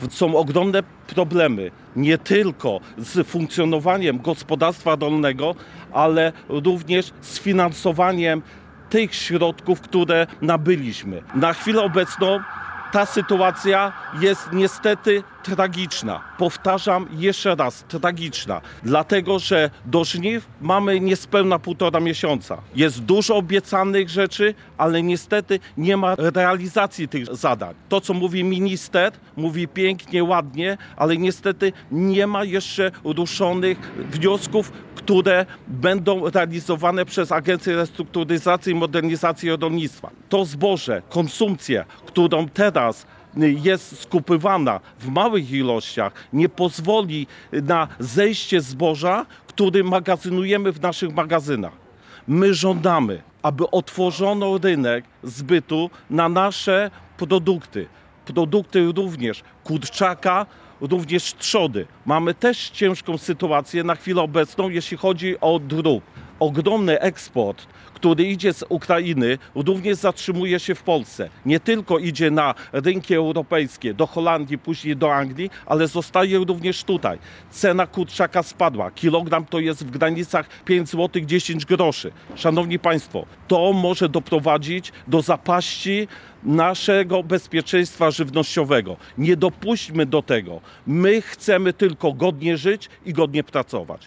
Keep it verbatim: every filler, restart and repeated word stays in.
Są ogromne problemy nie tylko z funkcjonowaniem gospodarstwa rolnego, ale również z finansowaniem tych środków, które nabyliśmy. Na chwilę obecną ta sytuacja jest niestety tragiczna. Powtarzam jeszcze raz, tragiczna. Dlatego, że do żniw mamy niespełna półtora miesiąca. Jest dużo obiecanych rzeczy, ale niestety nie ma realizacji tych zadań. To, co mówi minister, mówi pięknie, ładnie, ale niestety nie ma jeszcze ruszonych wniosków, które będą realizowane przez Agencję Restrukturyzacji i Modernizacji Rolnictwa. To zboże, konsumpcja, którą teraz jest skupywana w małych ilościach, nie pozwoli na zejście zboża, który magazynujemy w naszych magazynach. My żądamy, aby otworzono rynek zbytu na nasze produkty. Produkty również kurczaka, również trzody. Mamy też ciężką sytuację na chwilę obecną, jeśli chodzi o drób. Ogromny eksport, który idzie z Ukrainy, również zatrzymuje się w Polsce. Nie tylko idzie na rynki europejskie, do Holandii, później do Anglii, ale zostaje również tutaj. Cena kurczaka spadła. Kilogram to jest w granicach pięć złotych dziesięć groszy. Szanowni Państwo, to może doprowadzić do zapaści naszego bezpieczeństwa żywnościowego. Nie dopuśćmy do tego. My chcemy tylko godnie żyć i godnie pracować.